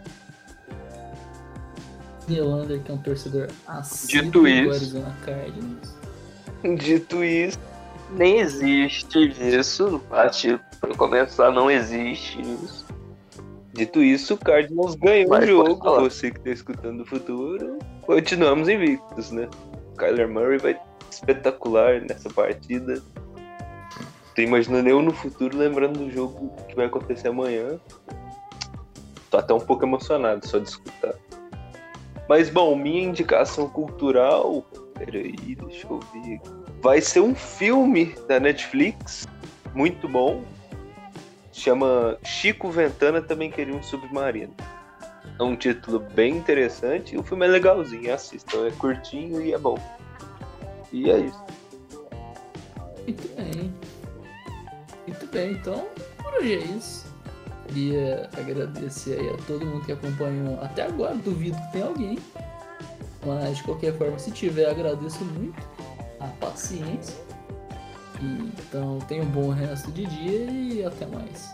Nylander, que é um torcedor assíduo Dito do isso. Arizona Cardinals. Dito isso, Nem existe isso, parte pra começar, não existe isso. dito isso, o Cardinals ganhou Mas o pode jogo. falar. Você que tá escutando do futuro, continuamos invictos, né? O Kyler Murray vai espetacular nessa partida. Tô imaginando eu no futuro, lembrando do jogo que vai acontecer amanhã. Tô até um pouco emocionado só de escutar. Mas, bom, minha indicação cultural... Peraí, deixa eu ver. Vai ser um filme da Netflix, muito bom. Chama Chico Ventana Também Queria um Submarino. É um título bem interessante e o filme é legalzinho, assistam. É curtinho e é bom. E é isso. Muito bem. Muito bem, então por hoje é isso. Queria agradecer aí a todo mundo que acompanhou até agora. Duvido que tenha alguém. Mas de qualquer forma, se tiver, agradeço muito a paciência. E, então tenha um bom resto de dia e até mais.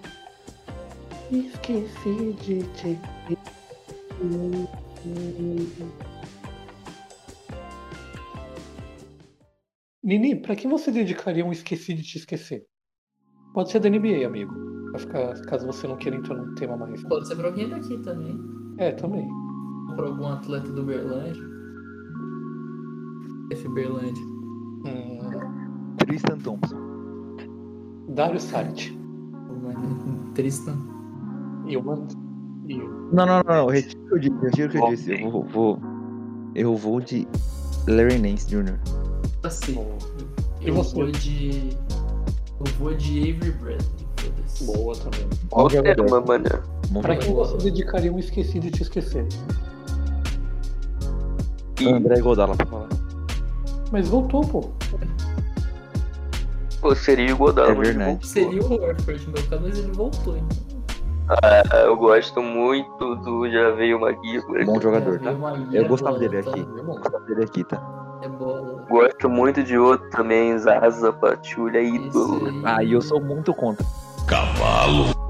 Esqueci de te... Nini, pra quem você dedicaria um Esqueci de Te Esquecer? Pode ser da N B A, amigo. Vai ficar, caso você não queira entrar num tema mais. Pode ser pra alguém daqui também. É, também. Ou pra algum atleta do Berlândia. F Berlândia. Hum, Tristan Thompson. Dario Saric. Tristan. E eu mando. E eu. Não, não, não, não. Retiro o que eu disse. Retiro o que eu disse. Eu vou, vou. Eu vou de Larry Nance Júnior Assim. E Eu você? vou de. Eu vou de Avery Bradley. Foda-se. Boa também. Bom Qualquer jogador. uma maneira. Bom Pra jogador. quem você dedicaria um Esqueci de Te Esquecer? André Godala pra falar. Mas voltou, pô. Pô, seria o Godala. É mas verdade. voltou. Seria o Horford no meu caso, mas ele voltou. Então. Ah, eu gosto muito do Javeio McGee. Bom jogador, É, tá? uma Eu linha gostava bola, dele tá? aqui. Eu gostava dele aqui, tá? É bola. Gosto muito de outro também, Zaza Pachulia, ídolo. Esse aí. Ah, e eu sou muito contra. Cavalo.